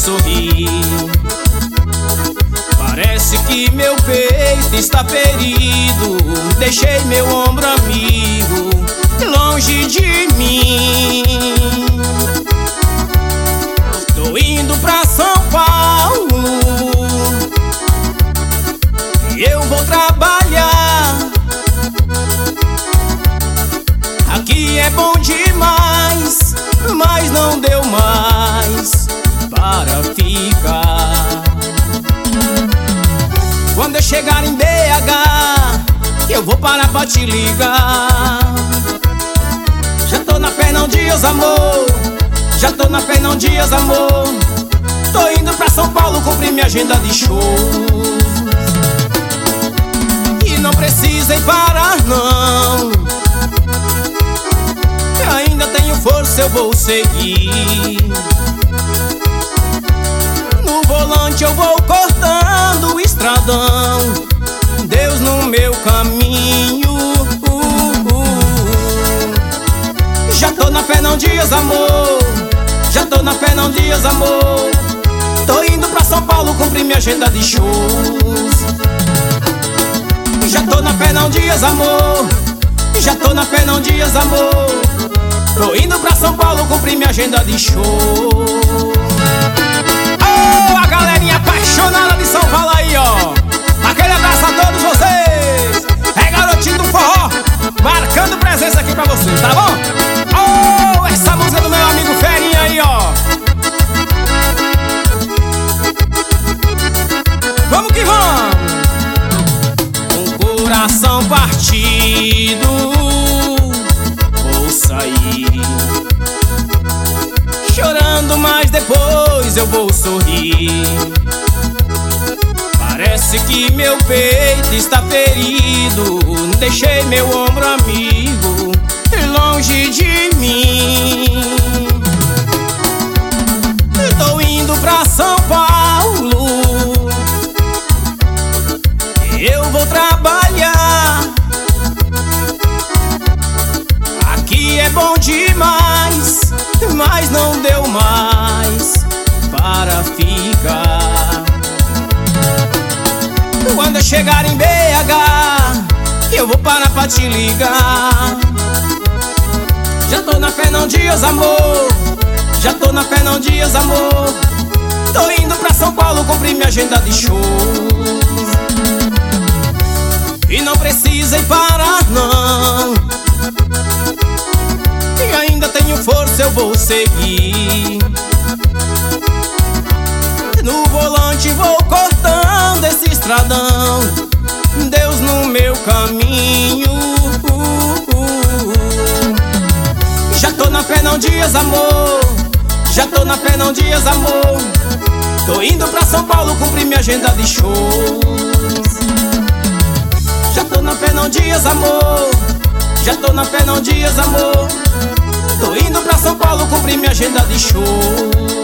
sorrir. Parece que meu peito está ferido. Deixei meu ombro amigo longe de mim. Tô indo pra São Paulo e eu vou trabalhar. Aqui é bom demais, mas não deu mais para ficar. Quando eu chegar em BH, eu vou parar pra te ligar. Já tô na Fernão Dias, amor. Já tô na Fernão Dias, amor. Tô indo pra São Paulo cumprir minha agenda de shows. E não precisem parar, não. Ainda tenho força, eu vou seguir. No volante eu vou cortando o estradão. Deus no meu caminho. Já tô na Fernão Dias, amor. Já tô na Fernão Dias, amor. Tô indo pra São Paulo cumprir minha agenda de shows. Já tô na Fernão Dias, amor. Já tô na Fernão Dias, amor. Tô indo pra São Paulo cumprir minha agenda de shows. Oh, a galerinha apaixonada de São Paulo aí, ó. Aquele abraço a todos vocês. É garotinho do forró, marcando presença aqui pra vocês, tá bom? Oh, essa música do meu amigo Ferinha aí, ó. Vamos que vamos. Com o coração partido vou sair, chorando, mas depois eu vou sorrir. Parece que meu peito está ferido. Deixei meu ombro amigo longe de mim. Tô indo pra São Paulo, eu vou trabalhar. Aqui é bom demais, mas não deu mais para ficar. Quando eu chegar em BH, eu vou parar pra te ligar. Já tô na Fernão Dias, amor. Já tô na Fernão Dias, amor. Tô indo pra São Paulo cumprir minha agenda de shows. E não precisem parar, não. E ainda tenho força, eu vou seguir. No volante vou cortando esse estradão. Deus no meu caminho. Já tô na Fernão Dias, amor. Já tô na Fernão Dias, amor. Tô indo pra São Paulo cumprir minha agenda de shows. Já tô na Fernão Dias, amor. Já tô na Fernão Dias, amor. Tô indo pra São Paulo cumprir minha agenda de shows.